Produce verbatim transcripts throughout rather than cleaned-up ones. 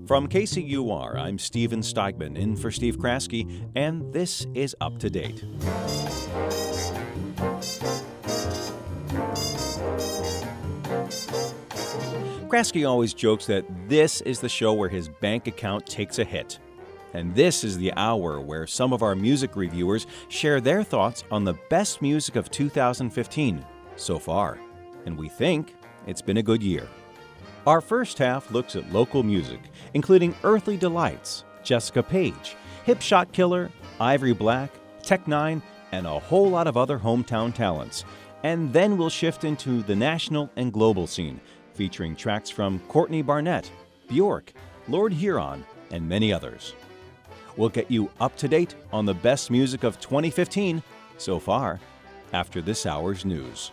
From K C U R, I'm Steven Steigman, in for Steve Kraske, and this is Up to Date. Kraske always jokes that this is the show where his bank account takes a hit. And this is the hour where some of our music reviewers share their thoughts on the best music of two thousand fifteen so far. And we think it's been a good year. Our first half looks at local music, including Earthly Delights, Jessica Page, Hip Shot Killer, Ivory Black, Tech Nine, and a whole lot of other hometown talents. And then we'll shift into the national and global scene, featuring tracks from Courtney Barnett, Bjork, Lord Huron, and many others. We'll get you up to date on the best music of twenty fifteen so far after this hour's news.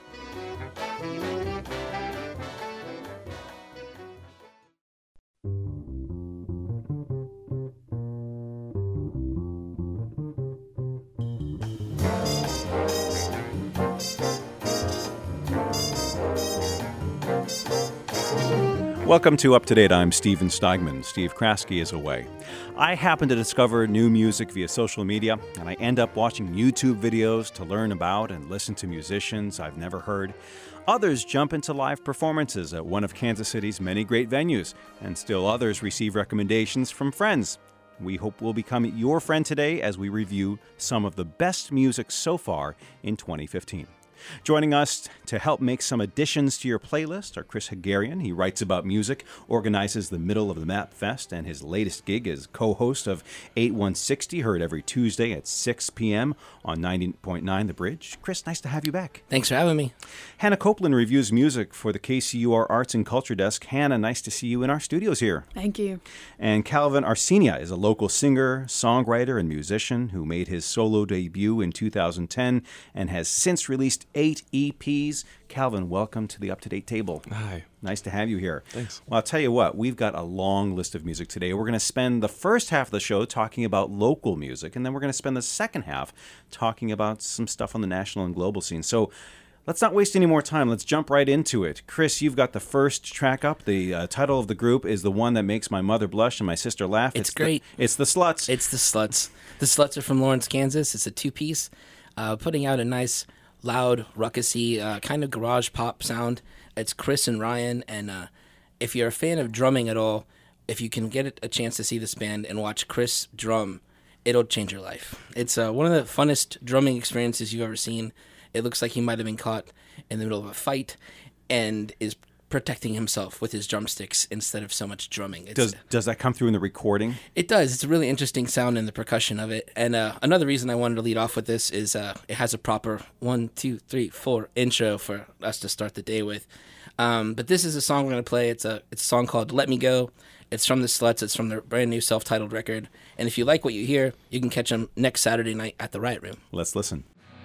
Welcome to Up to Date. I'm Steven Steigman. Steve Kraske is away. I happen to discover new music via social media, and I end up watching YouTube videos to learn about and listen to musicians I've never heard. Others jump into live performances at one of Kansas City's many great venues, and still others receive recommendations from friends. We hope we'll become your friend today as we review some of the best music so far in twenty fifteen. Joining us to help make some additions to your playlist are Chris Hagarian. He writes about music, organizes the Middle of the Map Fest, and his latest gig is co-host of eighty-one sixty, heard every Tuesday at six p.m. on ninety point nine The Bridge. Chris, nice to have you back. Thanks for having me. Hannah Copeland reviews music for the K C U R Arts and Culture Desk. Hannah, nice to see you in our studios here. Thank you. And Calvin Arsenia is a local singer, songwriter, and musician who made his solo debut in two thousand ten and has since released eight E Ps. Calvin, welcome to the Up to Date table. Hi. Nice to have you here. Thanks. Well, I'll tell you what, we've got a long list of music today. We're going to spend the first half of the show talking about local music, and then we're going to spend the second half talking about some stuff on the national and global scene. So let's not waste any more time. Let's jump right into it. Chris, you've got the first track up. The uh, title of the group is the one that makes my mother blush and my sister laugh. It's, it's great. The, it's the Sluts. It's the Sluts. The Sluts are from Lawrence, Kansas. It's a two-piece, uh, putting out a nice, loud, ruckusy, uh, kind of garage pop sound. It's Chris and Ryan, and uh, if you're a fan of drumming at all, if you can get a chance to see this band and watch Chris drum, it'll change your life. It's uh, one of the funnest drumming experiences you've ever seen. It looks like he might have been caught in the middle of a fight and is protecting himself with his drumsticks instead of so much drumming. It's, does does that come through in the recording? It does. It's a really interesting sound in the percussion of it. And uh, another reason I wanted to lead off with this is uh, it has a proper one, two, three, four intro for us to start the day with. Um, but this is a song we're going to play. It's a it's a song called Let Me Go. It's from the Sluts. It's from their brand new self-titled record. And if you like what you hear, you can catch them next Saturday night at the Riot Room. Let's listen.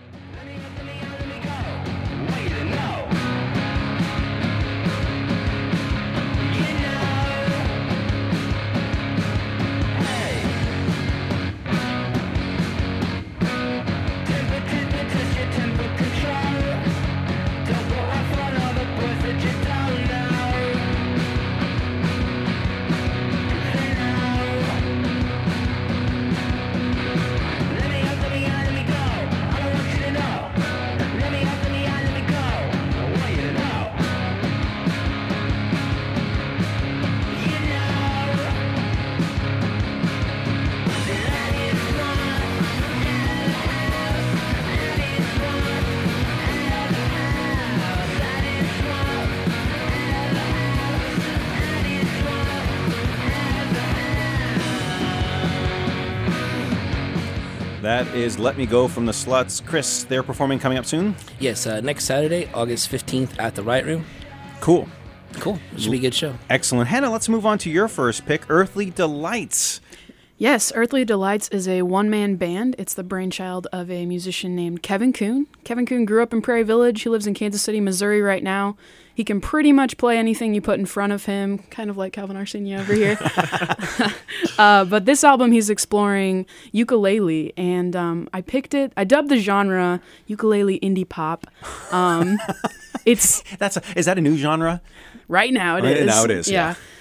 That is Let Me Go from the Sluts. Chris, they're performing coming up soon? Yes, uh, next Saturday, August fifteenth at the Riot Room. Cool. Cool. It should be a good show. Excellent. Hannah, let's move on to your first pick, Earthly Delights. Yes, Earthly Delights is a one-man band. It's the brainchild of a musician named Kevin Kuhn. Kevin Kuhn grew up in Prairie Village. He lives in Kansas City, Missouri right now. He can pretty much play anything you put in front of him, kind of like Calvin Arsenia over here. uh, but this album, he's exploring ukulele, and um, I picked it. I dubbed the genre ukulele indie pop. Um, it's That's a, is that a new genre? Right now it right is. Now it is, yeah. yeah.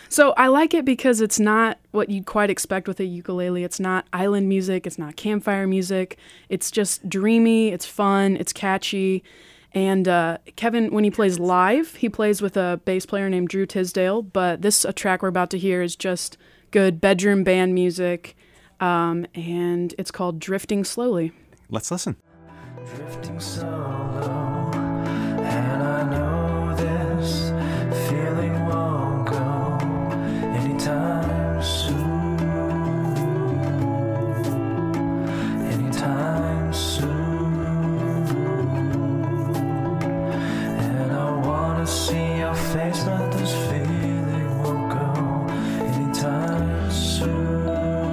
So I like it because it's not what you'd quite expect with a ukulele. It's not island music. It's not campfire music. It's just dreamy. It's fun. It's catchy. And uh, Kevin, when he plays live, he plays with a bass player named Drew Tisdale. But this a track we're about to hear is just good bedroom band music. Um, and it's called Drifting Slowly. Let's listen. Drifting solo, and I know this feeling won't go anytime soon, anytime soon, and I wanna see your face, but this feeling won't go anytime soon.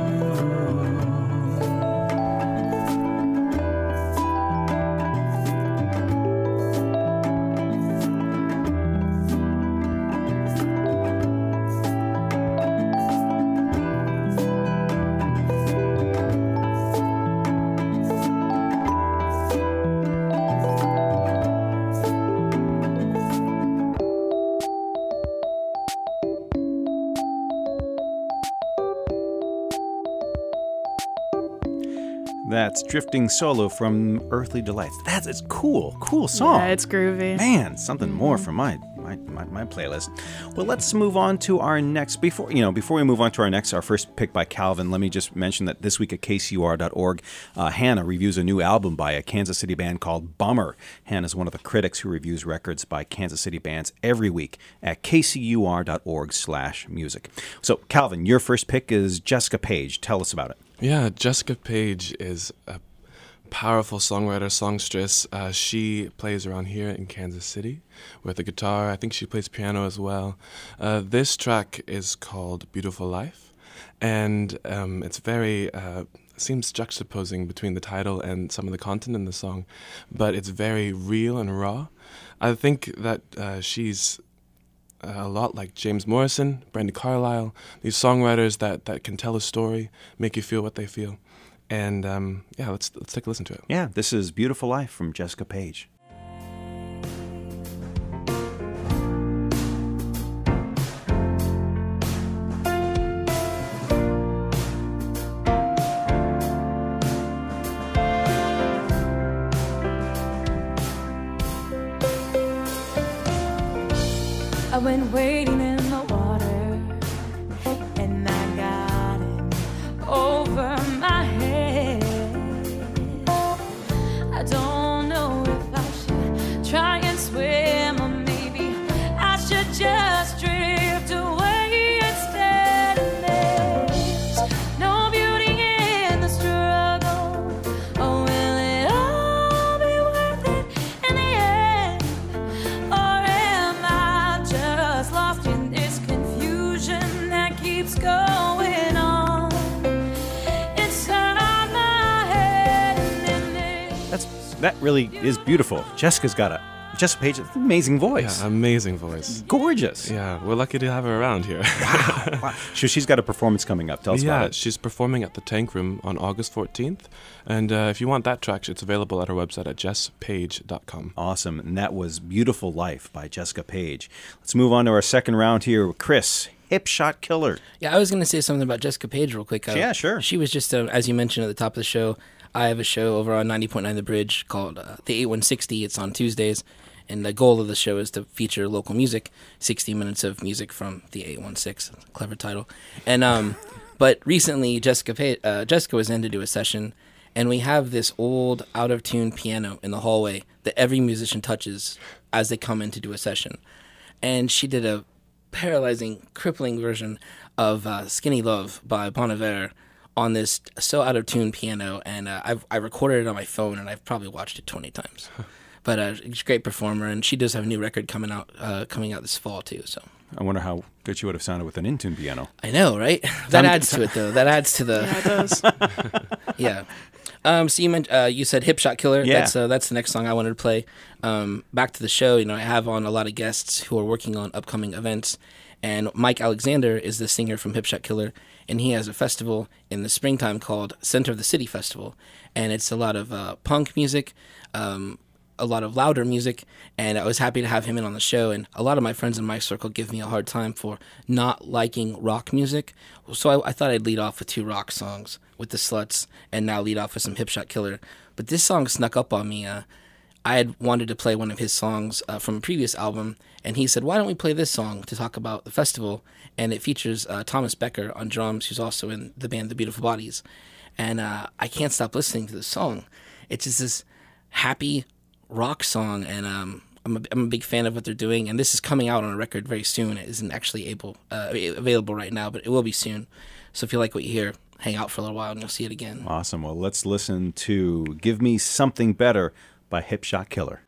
That's Drifting Solo from Earthly Delights. That's it's cool, cool song. Yeah, it's groovy. Man, something more for my, my my my playlist. Well, let's move on to our next. Before you know, before we move on to our next, our first pick by Calvin. Let me just mention that this week at K C U R dot org, uh, Hannah reviews a new album by a Kansas City band called Bummer. Hannah is one of the critics who reviews records by Kansas City bands every week at K C U R dot org slash music. So, Calvin, your first pick is Jessica Page. Tell us about it. Yeah, Jessica Page is a powerful songwriter, songstress. Uh, she plays around here in Kansas City with a guitar. I think she plays piano as well. Uh, this track is called Beautiful Life, and um, it's very, uh, seems juxtaposing between the title and some of the content in the song, but it's very real and raw. I think that uh, she's a lot like James Morrison, Brandi Carlile, these songwriters that, that can tell a story, make you feel what they feel. And um, yeah, let's let's take a listen to it. Yeah, this is Beautiful Life from Jessica Page. I went wading in the water, and I got it over my head. I don't know if I should try and swim, or maybe I should just drift away instead. And there's no beauty in the struggle. Oh, will it all be worth it in the end? Or am I just lost in this confusion that keeps going on inside my head? And then That's that really is beautiful. Jessica's got a Jessica Page, an amazing voice. Yeah, amazing voice. Gorgeous. Yeah, we're lucky to have her around here. Wow. Wow. So she's got a performance coming up. Tell us yeah, about it. she's performing at the Tank Room on August fourteenth. And uh, if you want that track, it's available at our website at jess page dot com. Awesome. And that was Beautiful Life by Jessica Page. Let's move on to our second round here. Chris, Hip Shot Killer. Yeah, I was going to say something about Jessica Page real quick. Uh, Yeah, sure. She was just, uh, as you mentioned at the top of the show, I have a show over on ninety point nine The Bridge called uh, The eighty-one sixty. It's on Tuesdays, and the goal of the show is to feature local music, sixty minutes of music from the eight one six. Clever title. And um, but recently, Jessica Page, uh, Jessica was in to do a session, and we have this old, out-of-tune piano in the hallway that every musician touches as they come in to do a session. And she did a paralyzing, crippling version of uh, Skinny Love by Bon Iver on this so out-of-tune piano, and uh, I've, I recorded it on my phone, and I've probably watched it twenty times. But uh, she's a great performer, and she does have a new record coming out uh, coming out this fall, too. So I wonder how good she would have sounded with an in-tune piano. I know, right? That adds to it, though. That adds to the... Yeah, it does. Yeah. Um, so you meant, uh, you said Hip Shot Killer. Yeah. That's uh, that's the next song I wanted to play. Um, back to the show. You know, I have on a lot of guests who are working on upcoming events, and Mike Alexander is the singer from Hip Shot Killer, and he has a festival in the springtime called Center of the City Festival, and it's a lot of uh, punk music, um, a lot of louder music, and I was happy to have him in on the show. And a lot of my friends in my circle give me a hard time for not liking rock music, so I, I thought I'd lead off with two rock songs with the Sluts, and now lead off with some Hip Shot Killer. But this song snuck up on me. Uh, I had wanted to play one of his songs uh, from a previous album, and he said, why don't we play this song to talk about the festival? And it features uh, Thomas Becker on drums, who's also in the band The Beautiful Bodies. And uh, I can't stop listening to this song. It's just this happy rock song, and um, I'm, a, I'm a big fan of what they're doing. And this is coming out on a record very soon. It isn't actually able uh, available right now, but it will be soon. So if you like what you hear, hang out for a little while and you'll see it again. Awesome. Well, let's listen to Give Me Something Better by Hip Shot Killer.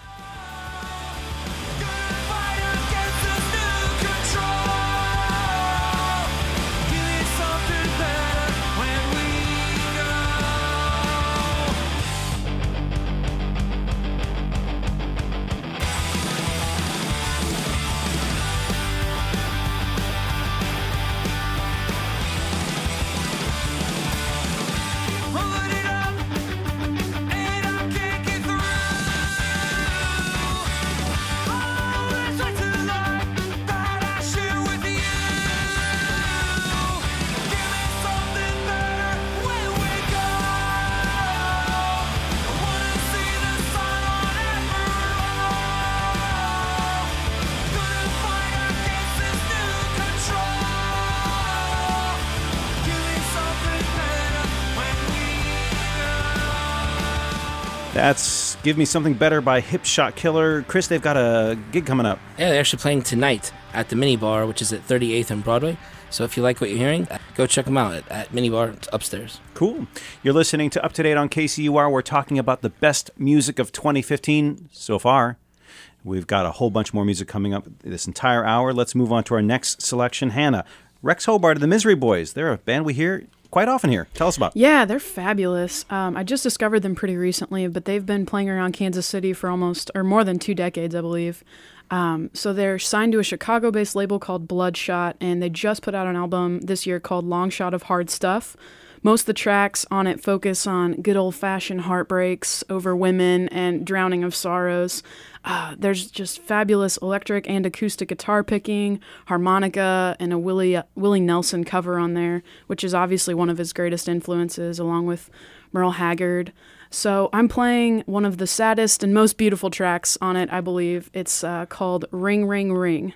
That's Give Me Something Better by Hip Shot Killer. Chris, they've got a gig coming up. Yeah, they're actually playing tonight at the Mini Bar, which is at thirty-eighth and Broadway. So if you like what you're hearing, go check them out at, at Mini Bar. It's upstairs. Cool. You're listening to Up to Date on K C U R. We're talking about the best music of twenty fifteen so far. We've got a whole bunch more music coming up this entire hour. Let's move on to our next selection. Hannah, Rex Hobart of the Misery Boys. They're a band we hear quite often here. Tell us about them. Yeah, they're fabulous. Um, I just discovered them pretty recently, but they've been playing around Kansas City for almost, or more than two decades, I believe. Um, so they're signed to a Chicago-based label called Bloodshot, and they just put out an album this year called Long Shot of Hard Stuff. Most of the tracks on it focus on good old-fashioned heartbreaks over women and drowning of sorrows. Uh, there's just fabulous electric and acoustic guitar picking, harmonica, and a Willie, Willie Nelson cover on there, which is obviously one of his greatest influences, along with Merle Haggard. So I'm playing one of the saddest and most beautiful tracks on it, I believe. It's uh, called Ring, Ring, Ring.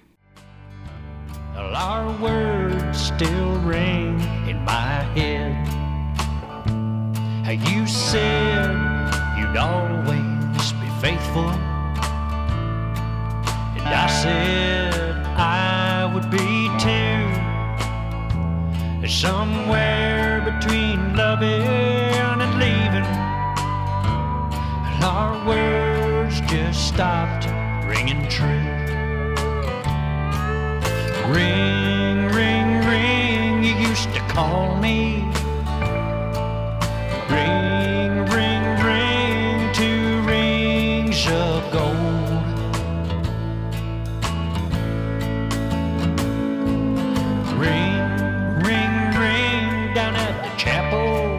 Well, our words still ring in my head. How you said you'd always be faithful, and I said I would be too. Somewhere between loving and leaving, and our words just stopped ringing true. Ring, ring, ring, you used to call me. Ring, ring, ring, two rings of gold. Ring, ring, ring, down at the chapel.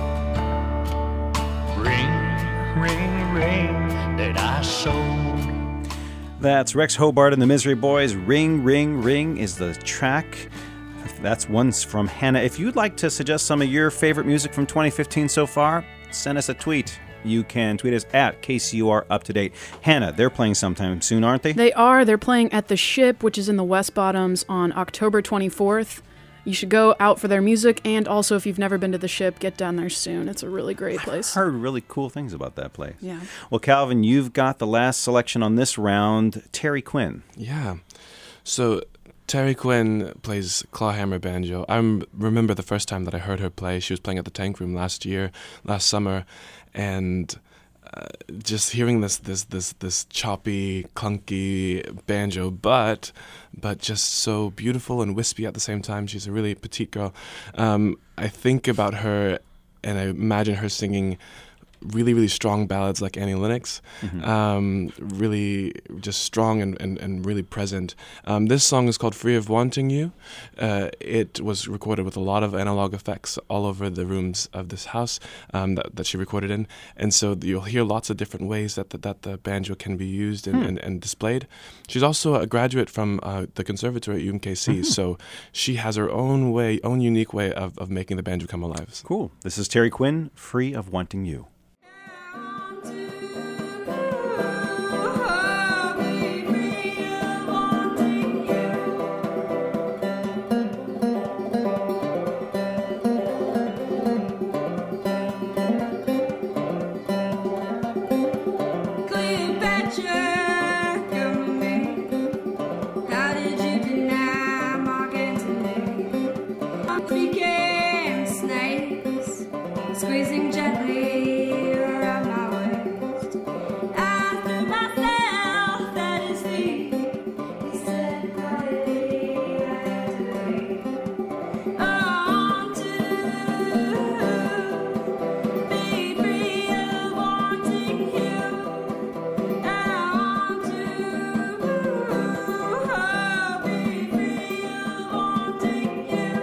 Ring, ring, ring, that I sold. That's Rex Hobart and the Misery Boys. Ring, Ring, Ring is the track. That's one from Hannah. If you'd like to suggest some of your favorite music from twenty fifteen so far, send us a tweet. You can tweet us at K C U R Up to Date. Hannah, they're playing sometime soon, aren't they? They are. They're playing at the Ship, which is in the West Bottoms, on October twenty-fourth. You should go out for their music, and also if you've never been to the Ship, get down there soon. It's a really great place. I've heard really cool things about that place. Yeah. Well, Calvin, you've got the last selection on this round, Terry Quinn. Yeah. So Terry Quinn plays clawhammer banjo. I rem- remember the first time that I heard her play. She was playing at the Tank Room last year, last summer, and uh, just hearing this this this this choppy, clunky banjo, but but just so beautiful and wispy at the same time. She's a really petite girl. Um, I think about her, and I imagine her singing really, really strong ballads like Annie Lennox, Mm-hmm. um, really just strong and, and, and really present. Um, this song is called Free of Wanting You. Uh, it was recorded with a lot of analog effects all over the rooms of this house um, that, that she recorded in. And so you'll hear lots of different ways that the, that the banjo can be used and, Hmm. and, and displayed. She's also a graduate from uh, the conservatory at U M K C, Mm-hmm. so she has her own way, own unique way of, of making the banjo come alive. Cool. This is Terry Quinn, Free of Wanting You. Squeezing gently around my waist. I threw myself at his feet. He said quietly, I had to wait. On to be free of wanting you. And on to be free of wanting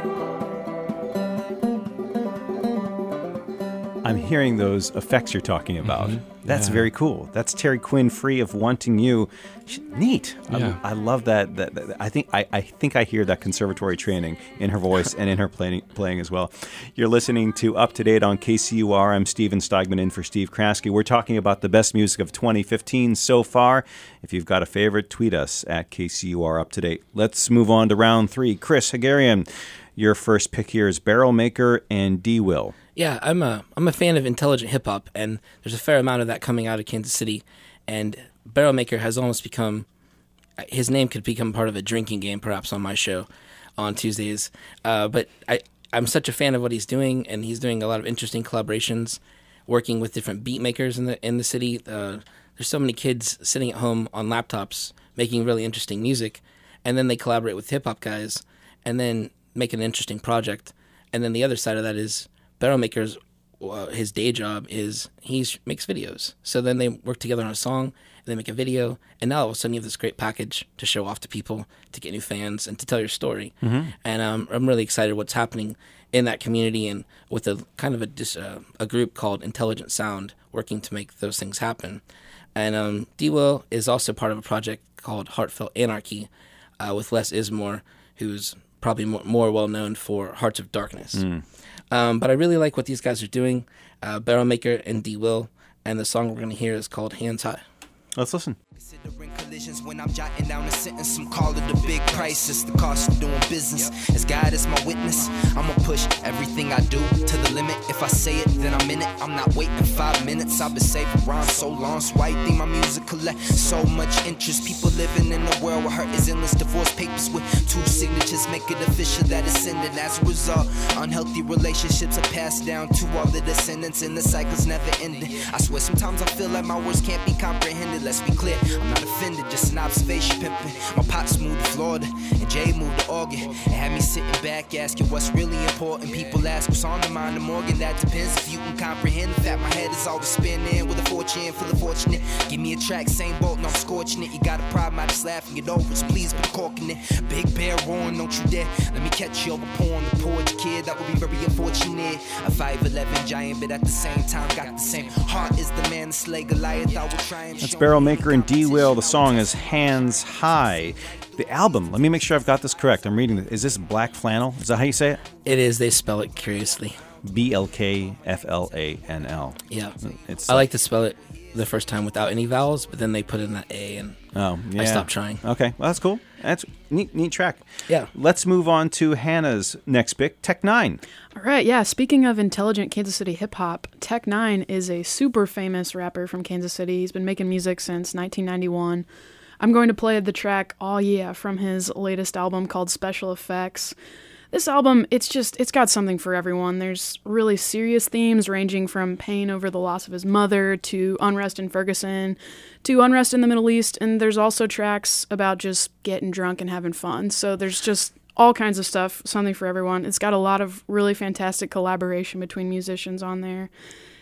you. I'm hearing those effects you're talking about. That's Yeah. very cool. That's Terry Quinn, Free of Wanting You. Sh- Neat. Yeah. I, I love that, that, that- I think I, I think I hear that conservatory training in her voice and in her playing, playing as well. You're listening to Up to Date on K C U R. I'm Steven Steigman in for Steve Kraske. We're talking about the best music of twenty fifteen so far. If you've got a favorite, tweet us at K C U R Up to Date. Let's move on to round three. Chris Hagarian, your first pick here is Barrel Maker and D. Will. Yeah, I'm a I'm a fan of intelligent hip hop, and there's a fair amount of that coming out of Kansas City. And Barrel Maker has almost become his name could become part of a drinking game, perhaps on my show on Tuesdays. Uh, but I I'm such a fan of what he's doing, and he's doing a lot of interesting collaborations, working with different beat makers in the in the city. Uh, there's so many kids sitting at home on laptops making really interesting music, and then they collaborate with hip hop guys, and then make an interesting project. And then the other side of that is Barrel Maker's uh, his day job is he makes videos. So then they work together on a song, and they make a video, and now all of a sudden you have this great package to show off to people, to get new fans, and to tell your story. Mm-hmm. And um, I'm really excited what's happening in that community, and with a kind of a dis, uh, a group called Intelligent Sound working to make those things happen. And um, D. Will is also part of a project called Heartfelt Anarchy uh, with Les Ismore, who's probably more, more well known for Hearts of Darkness. Mm. Um, but I really like what these guys are doing, uh, Barrel Maker and D. Will, and the song we're going to hear is called Hands High. Let's listen. Considering collisions when I'm jotting down a sentence, some call it a big crisis. The cost of doing business, as God is my witness, I'ma push everything I do to the limit. If I say it, then I'm in it. I'm not waiting five minutes. I've been saving rhymes so long, so why you think my music collect so much interest? People living in a world where hurt is endless. Divorce papers with two signatures make it official that it's ending. As a result, unhealthy relationships are passed down to all the descendants, and the cycle's never ending. I swear sometimes I feel like my words can't be comprehended. Let's be clear, I'm not offended, just an observation pimping. My pops moved to Florida, and Jay moved to Oregon. It had me sitting back asking what's really important. People ask what's on the mind of Morgan. That depends if you can comprehend the fact my head is always spinning with a fortune for the fortunate. Give me a track, same boat, and I'm scorching it. You got a problem, I just laugh and get over it. So please be corking it. Big bear roaring, don't you dare. Let me catch you over pour on the porch, kid. That would be very unfortunate. A five eleven giant, but at the same time got the same heart as the man to slay Goliath. I will try and That's show Barrel me Maker and D. Will. The song is Hands High. The album, let me make sure I've got this correct. I'm reading it. Is this Black Flannel? Is that how you say it? It is, they spell it curiously. B L K F L A N L. Yeah. It's I like to spell it the first time without any vowels, but then they put in that A, and Oh, yeah. I stopped trying. Okay, well, that's cool. That's neat, neat track. Yeah. Let's move on to Hannah's next pick, Tech Nine. All right, yeah. Speaking of intelligent Kansas City hip hop, Tech Nine is a super famous rapper from Kansas City. He's been making music since nineteen ninety-one. I'm going to play the track "Oh Yeah" from his latest album called Special Effects. This album, it's just, it's got something for everyone. There's really serious themes ranging from pain over the loss of his mother to unrest in Ferguson to unrest in the Middle East. And there's also tracks about just getting drunk and having fun. So there's just all kinds of stuff, something for everyone. It's got a lot of really fantastic collaboration between musicians on there.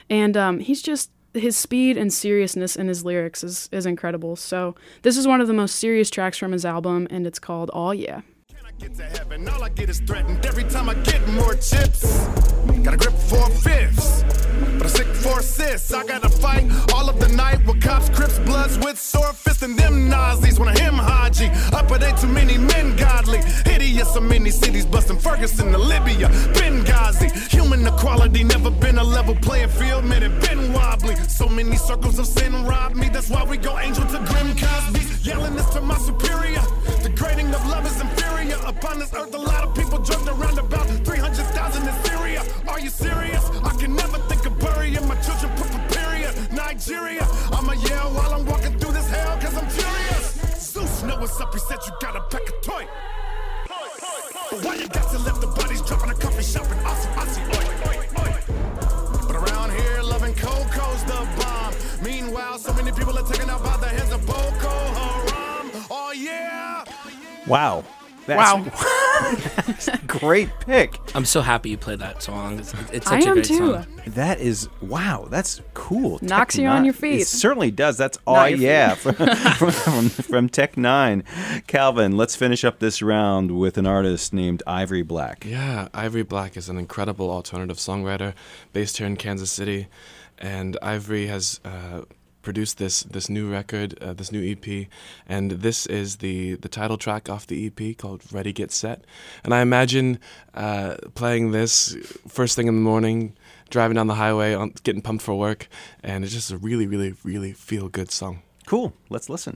And um, he's just, his speed and seriousness in his lyrics is, is incredible. So this is one of the most serious tracks from his album, and it's called All Yeah. Get to heaven, all I get is threatened every time I get more chips. Got a grip for fifths, but a sick for assists. I gotta fight all of the night with cops, crips, bloods with sword fists and them Nazis. When I him Haji, up it ain't too many men godly. Hideous, so many cities busting Ferguson to Libya, Benghazi. Human equality never been a level playing field, man, it been wobbly. So many circles of sin robbed me, that's why we go angel to Grim Cosby. Yelling this to my superior, the grading of love is inferior. Upon this earth, a lot of people joked around about three hundred thousand in Syria. Are you serious? I can never think of burying my children, put a period. Nigeria, I'ma yell while I'm walking through this hell, cause I'm furious. Zeus, know what's up, he said you gotta pack a toy. But why you got to let the bodies drop in a coffee shop in Aussie, Aussie, oi, oi, oi. But around here, loving Coco's the bomb. Meanwhile, so many people are taken out by the hands of Boko Haram. Oh yeah! Wow. That's, wow. That's a great pick. I'm so happy you played that song. It's, it's I such a am great too. song. That is, wow, that's cool. Knocks Tech you on Nine- your feet. It certainly does. That's all, Not your yeah, from, from, from Tech Nine. Calvin, let's finish up this round with an artist named Ivory Black. Yeah, Ivory Black is an incredible alternative songwriter based here in Kansas City. And Ivory has uh, produced this this new record, uh, this new E P, and this is the, the title track off the E P called Ready, Get, Set. And I imagine uh, playing this first thing in the morning, driving down the highway, on, getting pumped for work, and it's just a really, really, really feel-good song. Cool. Let's listen.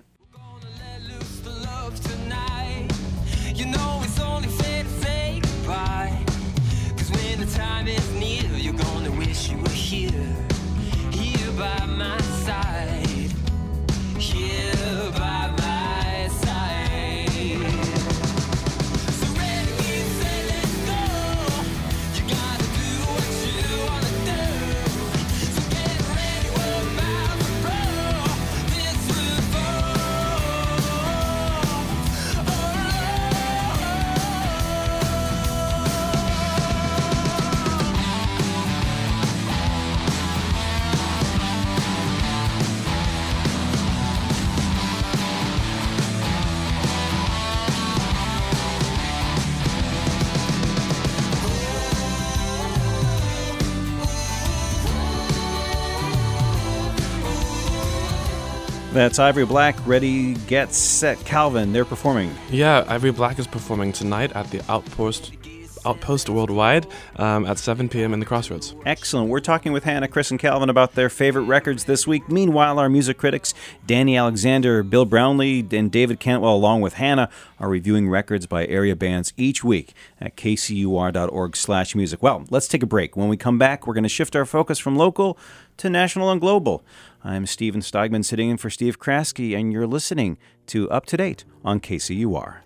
That's Ivory Black, Ready, Get, Set. Calvin, they're performing. Yeah, Ivory Black is performing tonight at the Outpost Outpost Worldwide um, at seven p.m. in the Crossroads. Excellent. We're talking with Hannah, Chris, and Calvin about their favorite records this week. Meanwhile, our music critics, Danny Alexander, Bill Brownlee, and David Cantwell, along with Hannah, are reviewing records by area bands each week at k c u r dot org slash music. Well, let's take a break. When we come back, we're going to shift our focus from local to national and global. I'm Steven Steigman, sitting in for Steve Kraske, and you're listening to Up to Date on K C U R.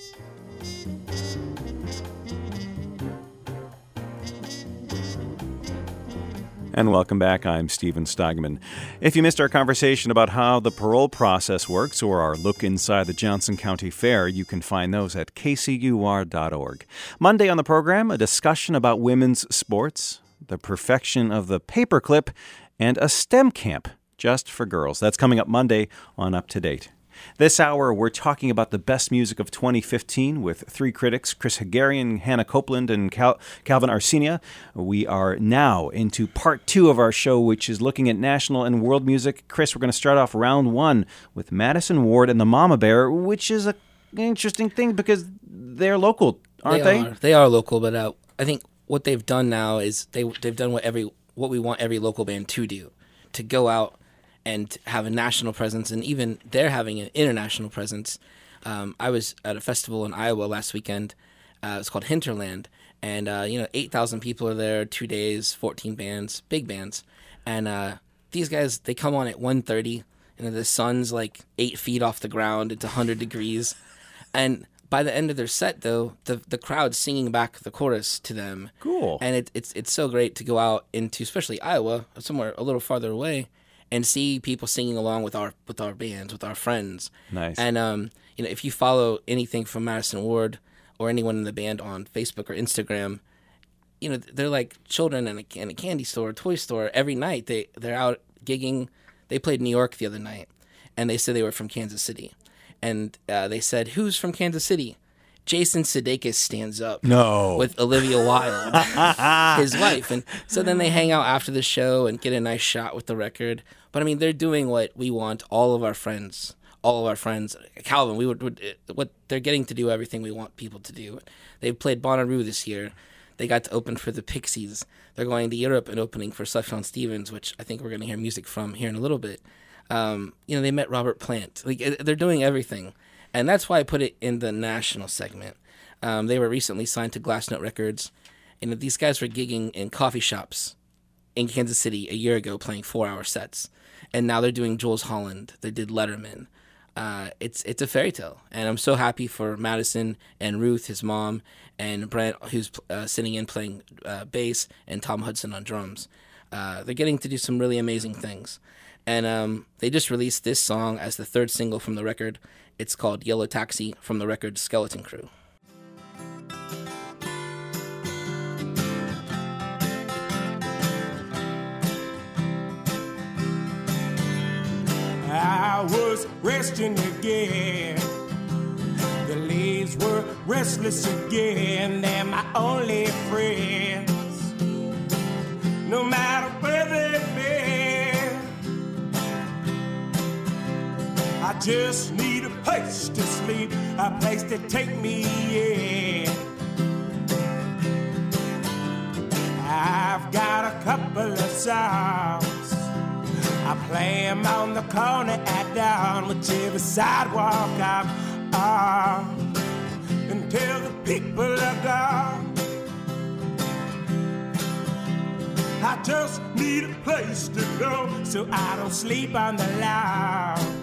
And welcome back. I'm Steven Steigman. If you missed our conversation about how the parole process works or our look inside the Johnson County Fair, you can find those at k c u r dot org. Monday on the program, a discussion about women's sports, the perfection of the paperclip, and a STEM camp just for girls. That's coming up Monday on Up to Date. This hour, we're talking about the best music of twenty fifteen with three critics, Chris Hagarian, Hannah Copeland, and Cal- Calvin Arsenia. We are now into part two of our show, which is looking at national and world music. Chris, we're going to start off round one with Madison Ward and the Mama Bear, which is a, an interesting thing because they're local, aren't they? They are, they are local, but uh, I think what they've done now is they, they've done what every what we want every local band to do, to go out and have a national presence, and even they're having an international presence. Um, I was at a festival in Iowa last weekend. Uh, it's called Hinterland, and uh, you know, eight thousand people are there, two days, fourteen bands, big bands, and uh, these guys, they come on at one thirty, and the sun's like eight feet off the ground. It's one hundred degrees, and by the end of their set, though, the the crowd's singing back the chorus to them. Cool. And it, it's it's so great to go out into, especially Iowa, somewhere a little farther away, and see people singing along with our with our bands, with our friends. Nice. And um, you know, if you follow anything from Madison Ward or anyone in the band on Facebook or Instagram, you know, they're like children in a, in a candy store, toy store. Every night they they're out gigging. They played New York the other night, and they said they were from Kansas City, and uh, they said, "Who's from Kansas City?" Jason Sudeikis stands up. No. With Olivia Wilde, his wife, and so then they hang out after the show and get a nice shot with the record. But I mean, they're doing what we want all of our friends. All of our friends, Calvin, we would, would what they're getting to do everything we want people to do. They played Bonnaroo this year. They got to open for the Pixies. They're going to Europe and opening for Sufjan Stevens, which I think we're going to hear music from here in a little bit. Um, you know, they met Robert Plant. Like they're doing everything, and that's why I put it in the national segment. Um, they were recently signed to Glassnote Records, and these guys were gigging in coffee shops in Kansas City a year ago, playing four-hour sets, and now they're doing Jules Holland. They did Letterman. Uh, it's it's a fairy tale, and I'm so happy for Madison and Ruth, his mom, and Brent, who's uh, sitting in playing uh, bass, and Tom Hudson on drums. Uh, they're getting to do some really amazing things, and um, they just released this song as the third single from the record. It's called Yellow Taxi from the record Skeleton Crew. I was resting again. The leaves were restless again. They're my only friends. No matter where they've been, I just need a place to sleep, a place to take me in. I've got a couple of songs. I play 'em on the corner at dawn, whichever sidewalk I'm on, until the people are gone. I just need a place to go, so I don't sleep on the lawn.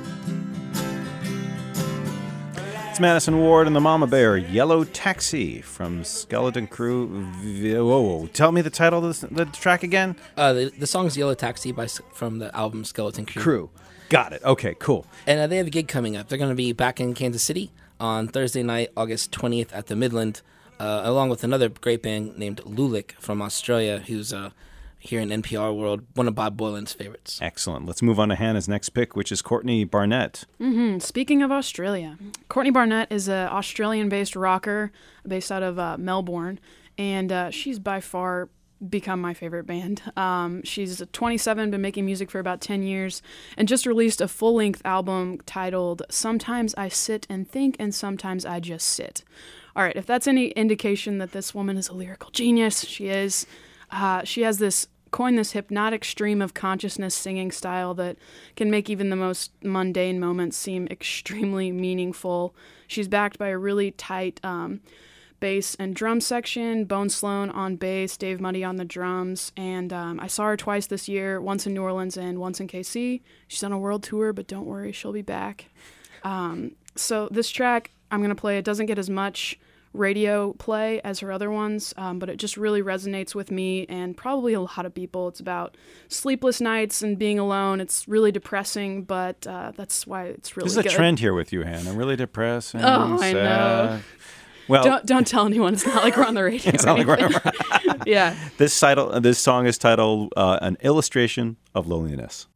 It's Madison Ward and the Mama Bear, Yellow Taxi from Skeleton Crew. Whoa, whoa. Tell me the title of the, the track again. Uh, the, the song's Yellow Taxi by from the album Skeleton Crew. Crew. Got it. Okay, cool. And uh, they have a gig coming up. They're going to be back in Kansas City on Thursday night, August twentieth at the Midland, uh, along with another great band named Lulik from Australia, who's uh, here in N P R World, one of Bob Boylan's favorites. Excellent. Let's move on to Hannah's next pick, which is Courtney Barnett. Mm-hmm. Speaking of Australia, Courtney Barnett is an Australian-based rocker based out of uh, Melbourne, and uh, she's by far become my favorite band. Um, she's twenty-seven, been making music for about ten years, and just released a full-length album titled Sometimes I Sit and Think, and Sometimes I Just Sit. All right, if that's any indication that this woman is a lyrical genius, she is. Uh, she has this coined this hypnotic stream of consciousness singing style that can make even the most mundane moments seem extremely meaningful. She's backed by a really tight um, bass and drum section, Bone Sloan on bass, Dave Muddy on the drums, and um, I saw her twice this year, once in New Orleans and once in K C. She's on a world tour, but don't worry, she'll be back. Um, so this track I'm going to play, it doesn't get as much radio play as her other ones, um, but it just really resonates with me and probably a lot of people. It's about sleepless nights and being alone. It's really depressing, but uh, that's why it's really good. There's a good. trend here with you, Hannah. Really depressing. Oh, sad. I know. Well, don't don't tell anyone. It's not like we're on the radio. It's not like we're on the radio. Yeah. This title, this song is titled uh, "An Illustration of Loneliness."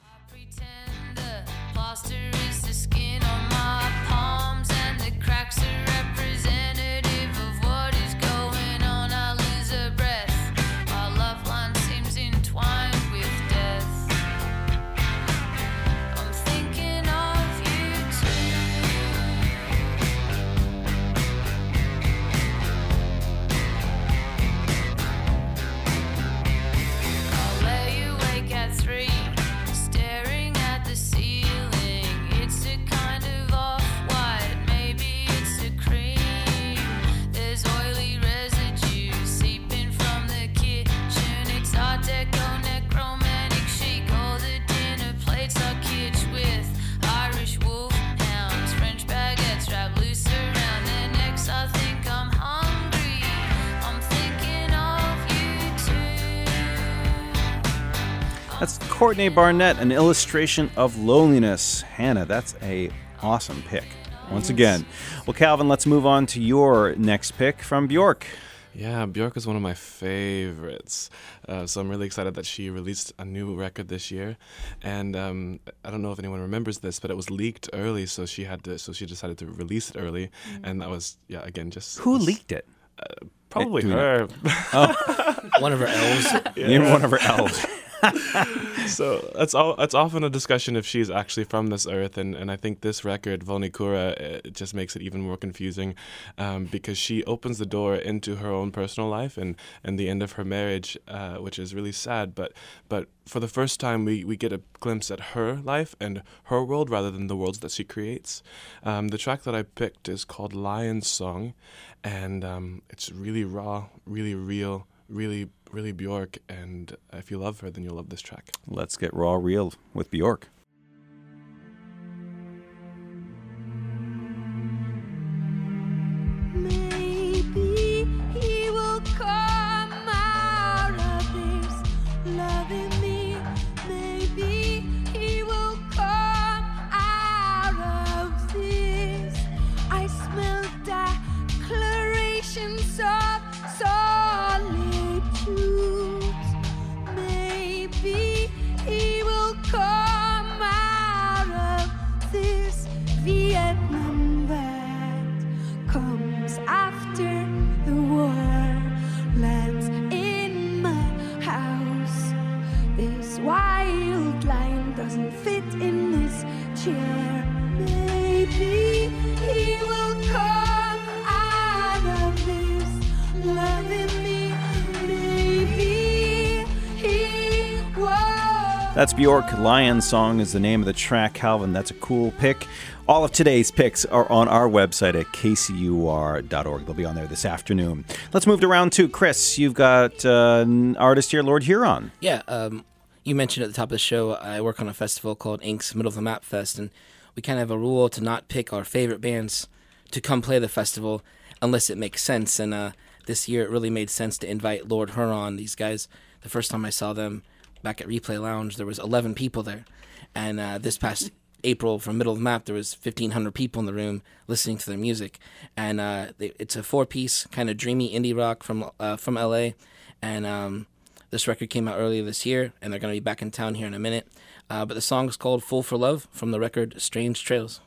That's Courtney Barnett, An Illustration of Loneliness. Hannah, that's a awesome pick. Once again. Well, Calvin, let's move on to your next pick from Bjork. Yeah, Björk is one of my favorites. Uh, so I'm really excited that she released a new record this year. And um, I don't know if anyone remembers this, but it was leaked early, so she had to. So she decided to release it early, mm-hmm. and that was yeah again just who was, leaked it? Uh, probably it, her. Oh. One of her elves. Yeah. You're one of her elves. So it's all it's often a discussion if she's actually from this earth, and, and I think this record Volnikura it just makes it even more confusing um, because she opens the door into her own personal life and, and the end of her marriage, uh, which is really sad. But but for the first time we, we get a glimpse at her life and her world rather than the worlds that she creates. Um, the track that I picked is called Lion's Song, and um, it's really raw, really real, really really Björk, and if you love her, then you'll love this track. Let's get raw real with Björk. Maybe he will come out of this loving me. Maybe he will come out of this. I smell declarations of solitude. Maybe he will come out of this Vietnam that comes after the war. Lands in my house. This wild lion doesn't fit in this chair. Maybe he will come out of this loving me. That's Björk. Lion's Song is the name of the track. Calvin, that's a cool pick. All of today's picks are on our website at k c u r dot org. They'll be on there this afternoon. Let's move to round two. Chris, you've got uh, an artist here, Lord Huron. Yeah, um, you mentioned at the top of the show, I work on a festival called Ink's Middle of the Map Fest, and we kind of have a rule to not pick our favorite bands to come play the festival unless it makes sense. And uh, this year it really made sense to invite Lord Huron. These guys, the first time I saw them, back at Replay Lounge, there was eleven people there. And uh, this past April, from Middle of the Map, there was fifteen hundred people in the room listening to their music. And uh, they, it's a four-piece, kind of dreamy indie rock from uh, from L A. And um, this record came out earlier this year, and they're going to be back in town here in a minute. Uh, but the song is called Fool for Love from the record Strange Trails.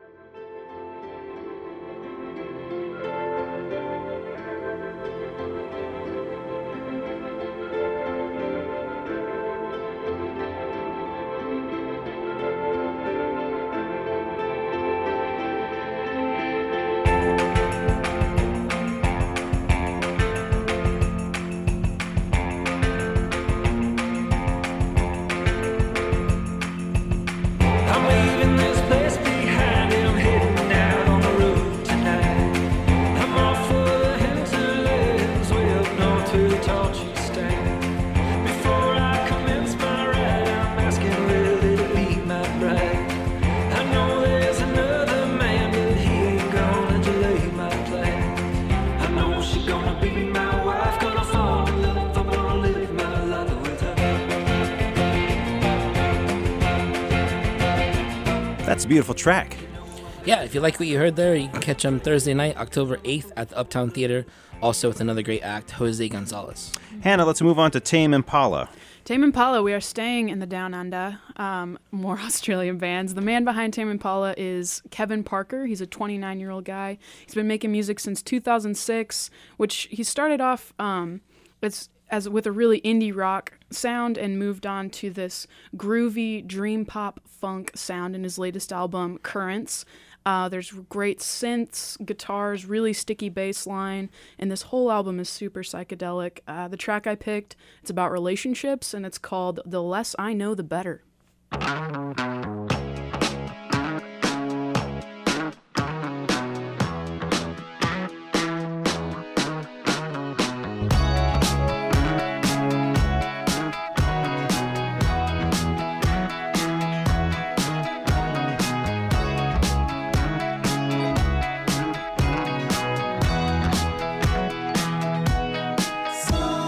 That's a beautiful track. Yeah, if you like what you heard there, you can catch them Thursday night, October eighth at the Uptown Theater, also with another great act, Jose Gonzalez. Hannah, let's move on to Tame Impala. Tame Impala, we are staying in the Down Under, um, more Australian bands. The man behind Tame Impala is Kevin Parker. He's a twenty-nine-year-old guy. He's been making music since two thousand six, which he started off um, it's as with a really indie rock sound and moved on to this groovy dream pop funk sound in his latest album, Currents. Uh, there's great synths, guitars, really sticky bass line, and this whole album is super psychedelic. Uh, the track I picked, it's about relationships, and it's called The Less I Know, The Better.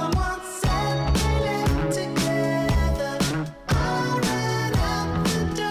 Someone said we live together. I ran out the door.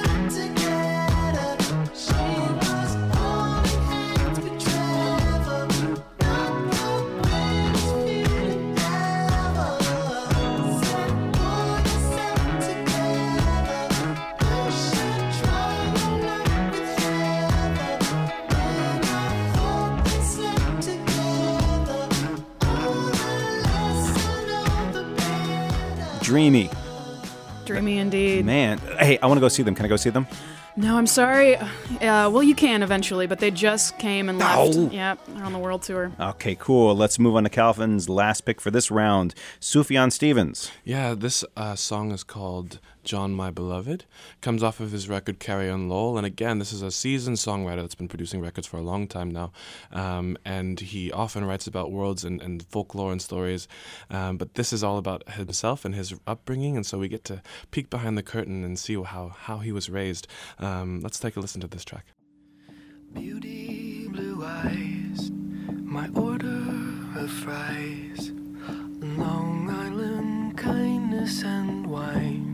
Dreamy. Dreamy indeed. Man, hey, I want to go see them. Can I go see them? No, I'm sorry. Uh, well, you can eventually, but they just came and left. No. Yep, they're on the world tour. Okay, cool. Let's move on to Calvin's last pick for this round, Sufjan Stevens. Yeah, this uh, song is called John My Beloved. Comes off of his record Carry On Lowell. And again, this is a seasoned songwriter that's been producing records for a long time now. Um, and he often writes about worlds and, and folklore and stories. Um, but this is all about himself and his upbringing. And so we get to peek behind the curtain and see how, how he was raised. Um, let's take a listen to this track. Beauty, blue eyes, my order of fries, Long Island kindness and wine.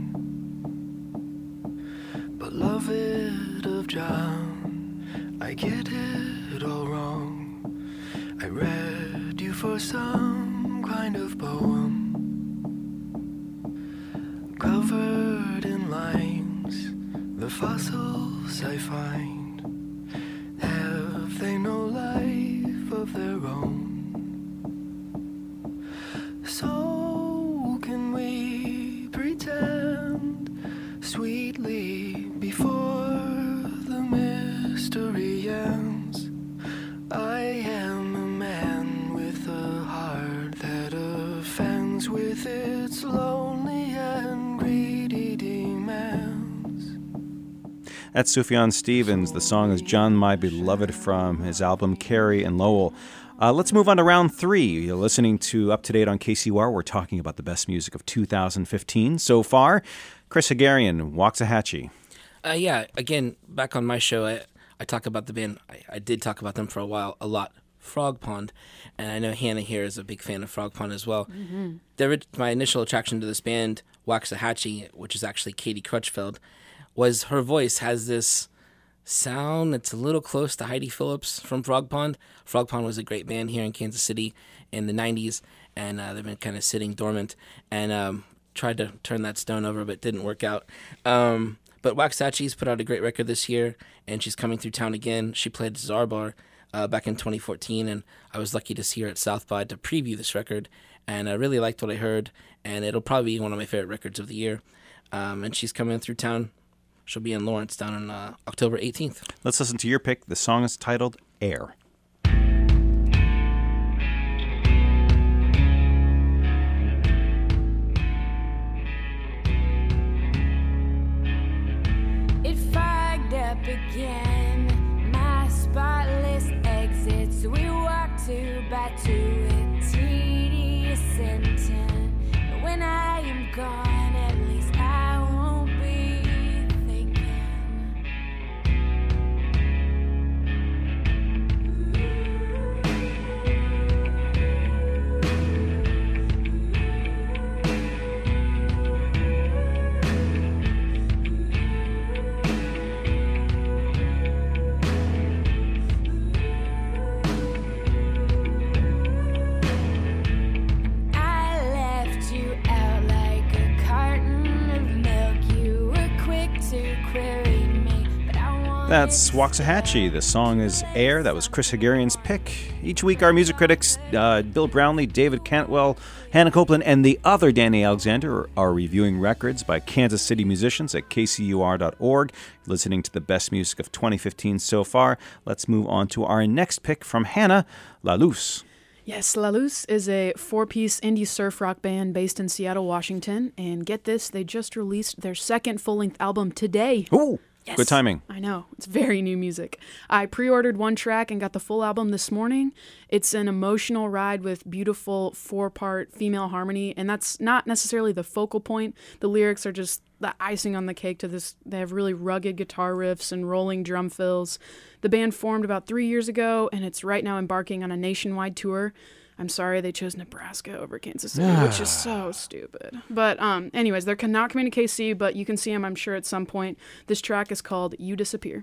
Beloved of John, I get it all wrong. I read you for some kind of poem, covered in lines, the fossils I find, have they no life of their own? So can we pretend sweetly before the mystery ends? I am a man with a heart that offends with its lonely and greedy demands. That's Sufjan Stevens. The song is John My Beloved from his album Carry and Lowell. Uh, let's move on to round three. You're listening to Up to Date on K C U R. We're talking about the best music of two thousand fifteen so far. Chris Hagarian, Waxahachie. Uh, yeah, again, back on my show, I, I talk about the band. I, I did talk about them for a while, a lot. Frog Pond, and I know Hannah here is a big fan of Frog Pond as well. Mm-hmm. The, my initial attraction to this band, Waxahachie, which is actually Katie Crutchfield, was her voice has this sound that's a little close to Heidi Phillips from Frog Pond. Frog Pond was a great band here in Kansas City in the nineties, and uh, they've been kind of sitting dormant, and um, tried to turn that stone over, but didn't work out. Um, but Waxahachie's put out a great record this year, and she's coming through town again. She played Zarbar uh, back in twenty fourteen, and I was lucky to see her at South by to preview this record, and I really liked what I heard, and it'll probably be one of my favorite records of the year. Um, and she's coming through town. She'll be in Lawrence down on uh, October eighteenth. Let's listen to your pick. The song is titled Air. It fogged up again, my spotless exits. We walked two by two, a tedious sentence. When I am gone, at least I won't be thinking. I left you out like a carton of milk. You were quick to query me, but I wanted That's Waxahachie. The song is Air. That was Chris Hagarian's pick. Each week, our music critics, uh, Bill Brownlee, David Cantwell, Hannah Copeland, and the other Danny Alexander are reviewing records by Kansas City musicians at K C U R dot org. Listening to the best music of twenty fifteen so far. Let's move on to our next pick from Hannah, La Luz. Yes, La Luz is a four-piece indie surf rock band based in Seattle, Washington. And get this, they just released their second full-length album today. Ooh, Yes. good timing. I know. It's very new music. I pre-ordered one track and got the full album this morning. It's an emotional ride with beautiful four-part female harmony, and that's not necessarily the focal point. The lyrics are just the icing on the cake to this. They have really rugged guitar riffs and rolling drum fills. The band formed about three years ago, and it's right now embarking on a nationwide tour. I'm sorry they chose Nebraska over Kansas City, which is so stupid. But um, anyways, they're not coming to K C, but you can see them, I'm sure, at some point. This track is called You Disappear.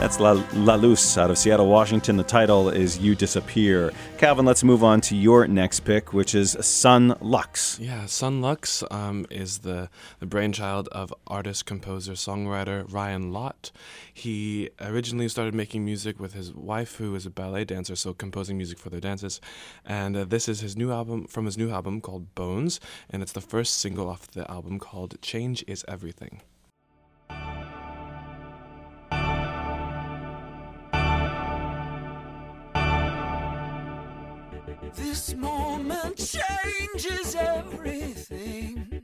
That's La, La Luz out of Seattle, Washington. The title is You Disappear. Calvin, let's move on to your next pick, which is Sun Lux. Yeah, Sun Lux um, is the, the brainchild of artist, composer, songwriter Ryan Lott. He originally started making music with his wife, who is a ballet dancer, so composing music for their dances. And uh, this is his new album, from his new album called Bones, and it's the first single off the album called Change is Everything. This moment changes everything.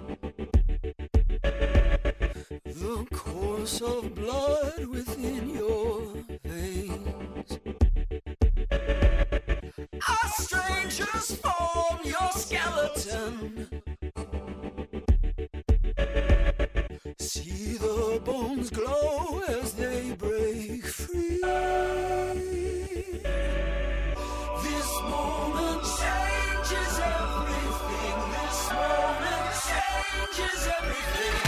The course of blood within your veins. Our strangers form your skeleton. See the bones glow as they break free. This moment changes everything. This moment changes everything.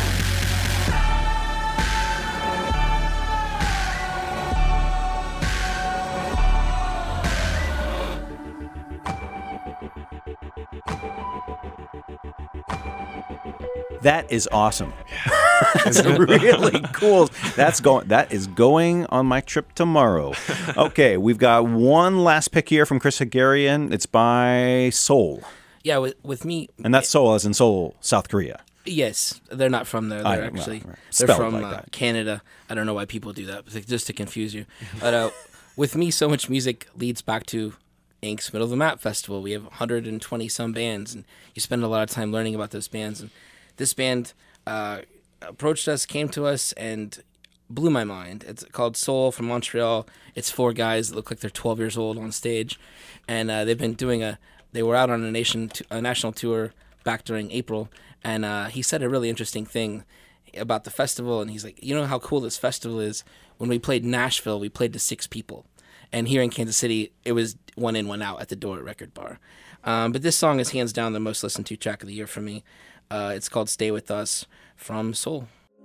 That is awesome. That's really cool. That's going. That is going on my trip tomorrow. Okay, we've got one last pick here from Chris Hagarian. It's by Seoul. Yeah, with, with me. And that's Seoul as in Seoul, South Korea. Yes, they're not from there. They're I, actually well, they're spelled from like uh, Canada. I don't know why people do that, but just to confuse you. But uh, with me, so much music leads back to Ink's Middle of the Map Festival. We have one hundred twenty some bands, and you spend a lot of time learning about those bands. And this band uh, approached us, came to us, and blew my mind. It's called Soul from Montreal. It's four guys that look like they're twelve years old on stage, and uh, they've been doing a. They were out on a nation a national tour back during April, and uh, he said a really interesting thing about the festival. And he's like, you know how cool this festival is? When we played Nashville, we played to six people, and here in Kansas City, it was one in, one out at the door at Record Bar. Um, but this song is hands down the most listened to track of the year for me. Uh, it's called Stay With Us from Soul.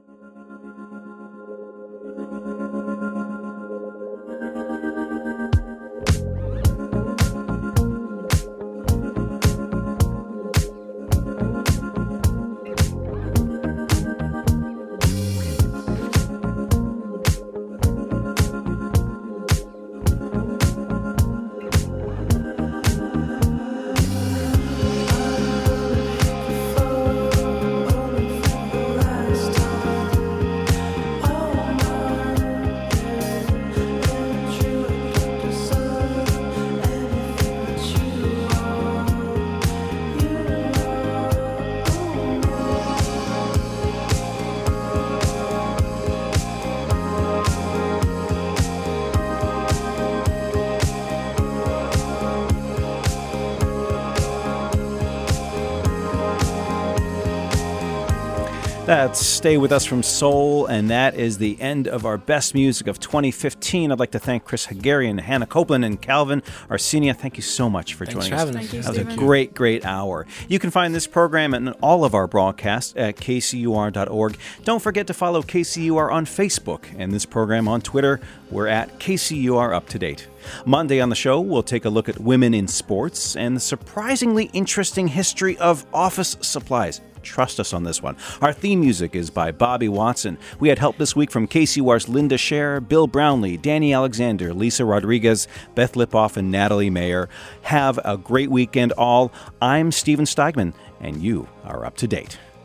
That's Stay With Us from Soul, and that is the end of our Best Music of twenty fifteen. I'd like to thank Chris Hagarian, Hannah Copeland, and Calvin Arsenia. Thank you so much for Thanks joining for us. having us. Thank you, That was a Stephen. great, great hour. You can find this program and all of our broadcasts at K C U R dot org. Don't forget to follow K C U R on Facebook and this program on Twitter. We're at K C U R Up to Date. Monday on the show, we'll take a look at women in sports and the surprisingly interesting history of office supplies. Trust us on this one. Our theme music is by Bobby Watson. We had help this week from K C U R's Linda Scher, Bill Brownlee, Danny Alexander, Lisa Rodriguez, Beth Lipoff, and Natalie Mayer. Have a great weekend all. I'm Steven Steigman, and you are up to date.